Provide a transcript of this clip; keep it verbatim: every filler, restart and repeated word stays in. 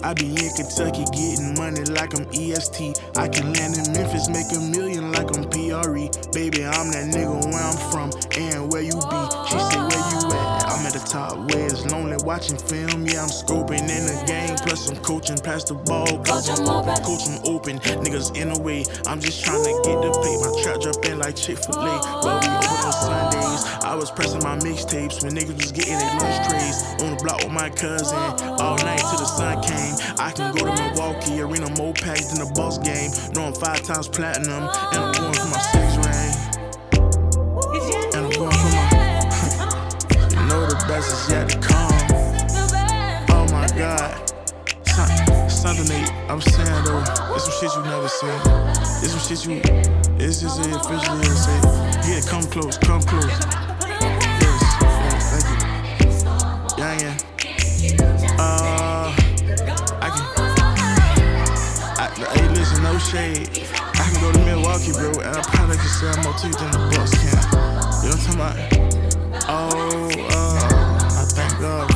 I be in Kentucky getting money like I'm E S T. I can land in Memphis, make a million like I'm P R E. Baby, I'm that nigga where I'm from and where you be. She say where you at? I'm at the top where it's lonely watching film. Yeah, I'm scoping in the game, plus I'm coaching, pass the ball, plus I'm open, coach 'em open. Niggas in the way, I'm just trying to get the plate. My trap drop in like Chick-fil-A, but we open on Sundays. I was pressing my mixtapes when niggas was getting their lunch trays. On the block with my cousin, all night till the sun came. I can go to Milwaukee, arena more packed than the boss game. Know I'm five times platinum, and I'm going for my six ring. And I'm going for my, you know the best is yet to come. Oh my God. Something they, I'm saying though, it's some shit you never said. It's some shit you, it's just it officially is say. Yeah, come close, come close. Yes, yes, thank you. Yeah, yeah. Uh, I can, I, hey, listen, no shade. I can go to Milwaukee, bro, and I probably can sell more teeth than the Bucks can. You know what I'm talking about? Oh, uh, I thank God.